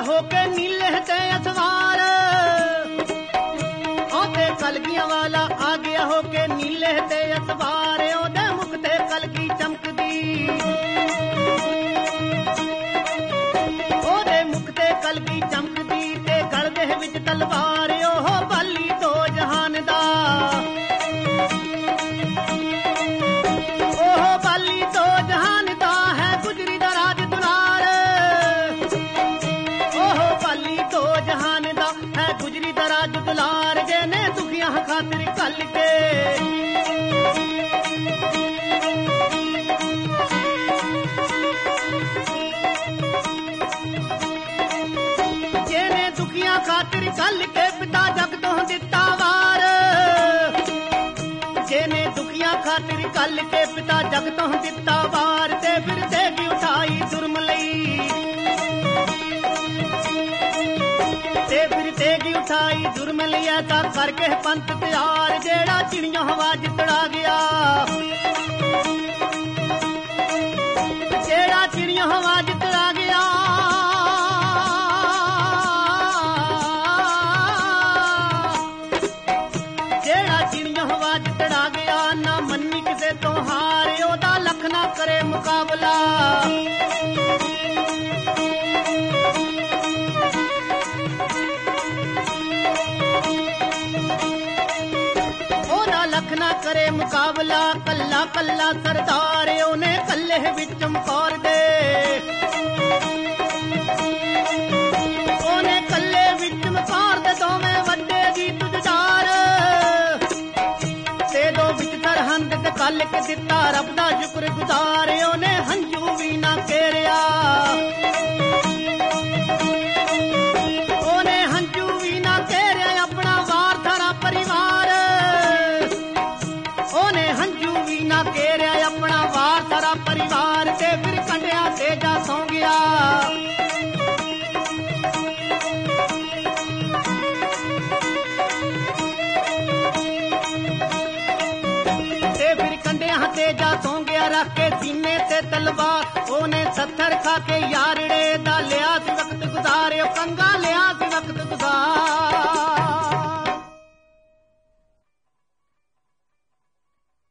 हो के नीले ते अखबार ओते कलगियां वाला आ गया हो के नीले ते अखबार ओदे मुख ते कलगी चमकदी ओदे मुख ते कलगी चमकदी ते गल दे विच तलवार ओह बाली दो जहान दा ओह बाली दो जहान दा है गुजरी दा राज दुलार ओह बाली दो जहान दा है गुजरी दा राज दुलार जेने दुखियां खातिर कल के जेने दुखियां खातिर कल के पिता जग तो दिता वार जेने दुखियां खातिर कल के पिता जग तो दिता वार ते फिर देगी उठाई जुर्म लई ते फिर तेगी उठाई जुर्म लिया ता करके पंत तैयार जेड़ा चिड़ियां हवा जितड़ा गया जेड़ा चिड़ियां हवा जितड़ा गया जेड़ा चिड़ियां हवा जितड़ा गया ना मन्नी किसे तो हार ओदा लख ना करे मुकाबला लख ना करे मुकाबला कल्ला कल्ला सरदार ओने कल्ले विच चमकौर दे ओने कल्ले विच चमकौर दे दोवें वड्डे दी तुझदार ते दो विच सरहंद ते कल के दिता रब दा शुक्र गुजार ओने हंजू भी ना केरिया ओने हंजू भी ना केरिया अपना वार धारा परिवार ओने हंजू भी ना केरिया अपना वार सारा परिवार ते फिर कंडिया तेजा सौ गया ते फिर कंडिया तेजा सौ गया रख के सीने ते तलवार ओने 70 खा के यारड़े दा लिया सी वक्त गुजारे कंगा लिया सी